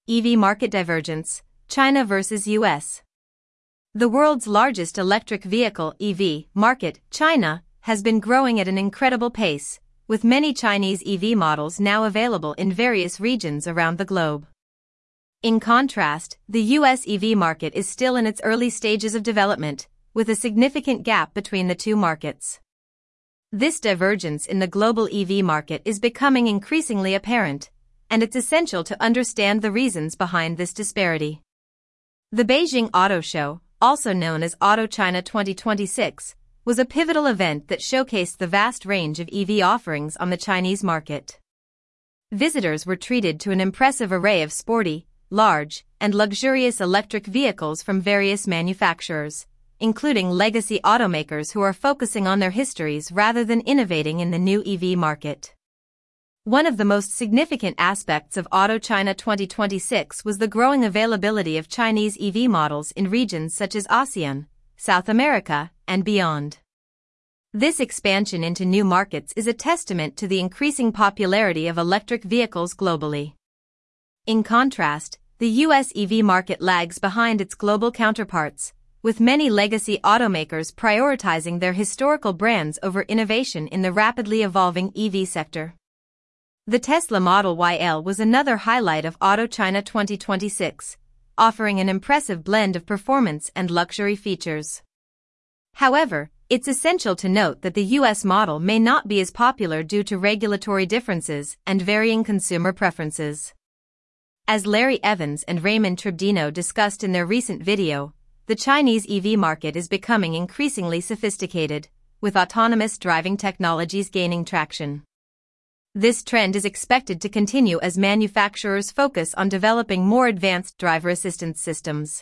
EV market divergence, China versus US. The world's largest electric vehicle EV market, China, has been growing at an incredible pace, with many Chinese EV models now available in various regions around the globe. In contrast, the US EV market is still in its early stages of development, with a significant gap between the two markets. This divergence in the global EV market is becoming increasingly apparent, and it's essential to understand the reasons behind this disparity. The Beijing Auto Show, also known as Auto China 2026, was a pivotal event that showcased the vast range of EV offerings on the Chinese market. Visitors were treated to an impressive array of sporty, large, and luxurious electric vehicles from various manufacturers, including legacy automakers who are focusing on their histories rather than innovating in the new EV market. One of the most significant aspects of Auto China 2026 was the growing availability of Chinese EV models in regions such as ASEAN, South America, and beyond. This expansion into new markets is a testament to the increasing popularity of electric vehicles globally. In contrast, the US EV market lags behind its global counterparts, with many legacy automakers prioritizing their historical brands over innovation in the rapidly evolving EV sector. The Tesla Model YL was another highlight of Auto China 2026, offering an impressive blend of performance and luxury features. However, it's essential to note that the US model may not be as popular due to regulatory differences and varying consumer preferences. As Larry Evans and Raymond Tribdino discussed in their recent video, the Chinese EV market is becoming increasingly sophisticated, with autonomous driving technologies gaining traction. This trend is expected to continue as manufacturers focus on developing more advanced driver assistance systems.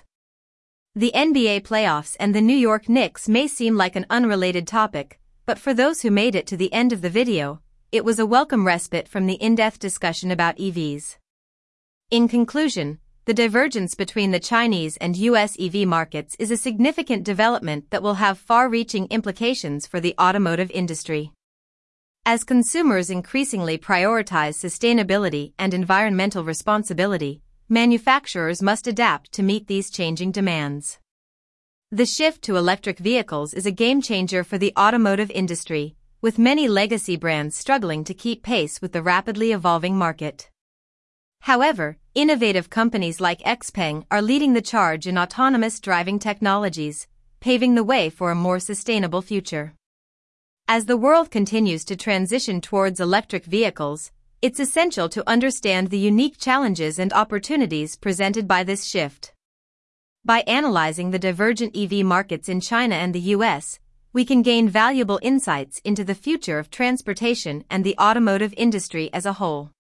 The NBA playoffs and the New York Knicks may seem like an unrelated topic, but for those who made it to the end of the video, it was a welcome respite from the in-depth discussion about EVs. In conclusion, the divergence between the Chinese and US EV markets is a significant development that will have far-reaching implications for the automotive industry. As consumers increasingly prioritize sustainability and environmental responsibility, manufacturers must adapt to meet these changing demands. The shift to electric vehicles is a game-changer for the automotive industry, with many legacy brands struggling to keep pace with the rapidly evolving market. However, innovative companies like XPeng are leading the charge in autonomous driving technologies, paving the way for a more sustainable future. As the world continues to transition towards electric vehicles, it's essential to understand the unique challenges and opportunities presented by this shift. By analyzing the divergent EV markets in China and the US, we can gain valuable insights into the future of transportation and the automotive industry as a whole.